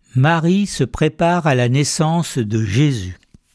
Marie se prépare à la naissance de Jésus.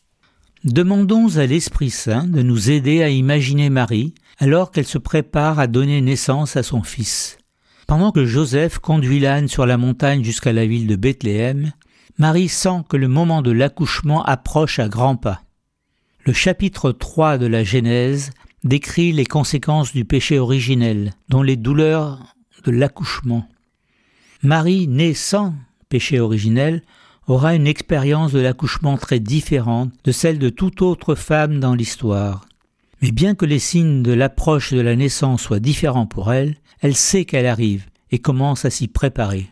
Demandons à l'Esprit Saint de nous aider à imaginer Marie alors qu'elle se prépare à donner naissance à son fils. Pendant que Joseph conduit l'âne sur la montagne jusqu'à la ville de Bethléem, Marie sent que le moment de l'accouchement approche à grands pas. Le chapitre 3 de la Genèse décrit les conséquences du péché originel, dont les douleurs de l'accouchement. Marie, née sans péché originel, aura une expérience de l'accouchement très différente de celle de toute autre femme dans l'histoire. Mais bien que les signes de l'approche de la naissance soient différents pour elle, elle sait qu'elle arrive et commence à s'y préparer.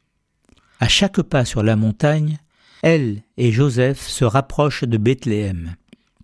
À chaque pas sur la montagne, elle et Joseph se rapprochent de Bethléem.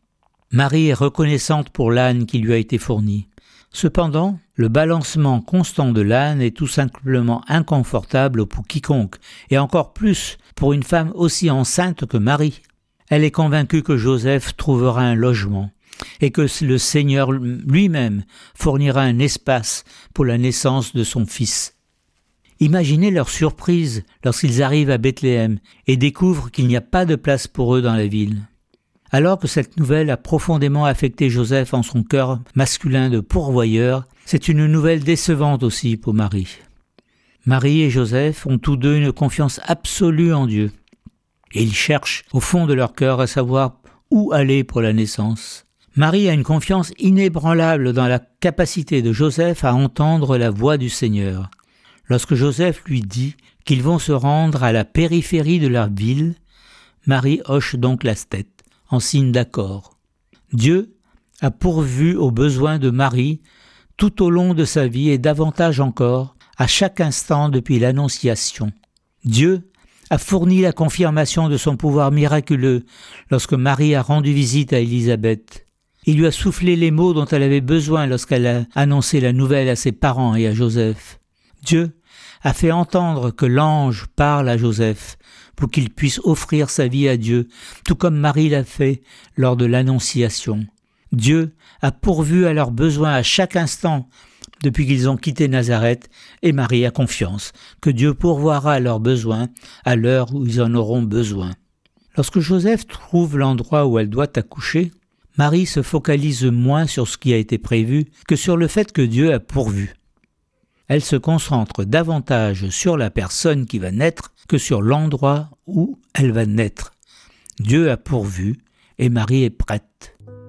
Marie est reconnaissante pour l'âne qui lui a été fourni. Cependant, le balancement constant de l'âne est tout simplement inconfortable pour quiconque, et encore plus pour une femme aussi enceinte que Marie. Elle est convaincue que Joseph trouvera un logement, et que le Seigneur lui-même fournira un espace pour la naissance de son fils. Imaginez leur surprise lorsqu'ils arrivent à Bethléem et découvrent qu'il n'y a pas de place pour eux dans la ville. Alors que cette nouvelle a profondément affecté Joseph en son cœur masculin de pourvoyeur, c'est une nouvelle décevante aussi pour Marie. Marie et Joseph ont tous deux une confiance absolue en Dieu. Et ils cherchent au fond de leur cœur à savoir où aller pour la naissance. Marie a une confiance inébranlable dans la capacité de Joseph à entendre la voix du Seigneur. Lorsque Joseph lui dit qu'ils vont se rendre à la périphérie de leur ville, Marie hoche donc la tête en signe d'accord. Dieu a pourvu aux besoins de Marie tout au long de sa vie et davantage encore à chaque instant depuis l'Annonciation. Dieu a fourni la confirmation de son pouvoir miraculeux lorsque Marie a rendu visite à Élisabeth. Il lui a soufflé les mots dont elle avait besoin lorsqu'elle a annoncé la nouvelle à ses parents et à Joseph. Dieu a fait entendre que l'ange parle à Joseph pour qu'il puisse offrir sa vie à Dieu, tout comme Marie l'a fait lors de l'Annonciation. Dieu a pourvu à leurs besoins à chaque instant depuis qu'ils ont quitté Nazareth, et Marie a confiance que Dieu pourvoira à leurs besoins à l'heure où ils en auront besoin. Lorsque Joseph trouve l'endroit où elle doit accoucher, Marie se focalise moins sur ce qui a été prévu que sur le fait que Dieu a pourvu. Elle se concentre davantage sur la personne qui va naître que sur l'endroit où elle va naître. Dieu a pourvu et Marie est prête.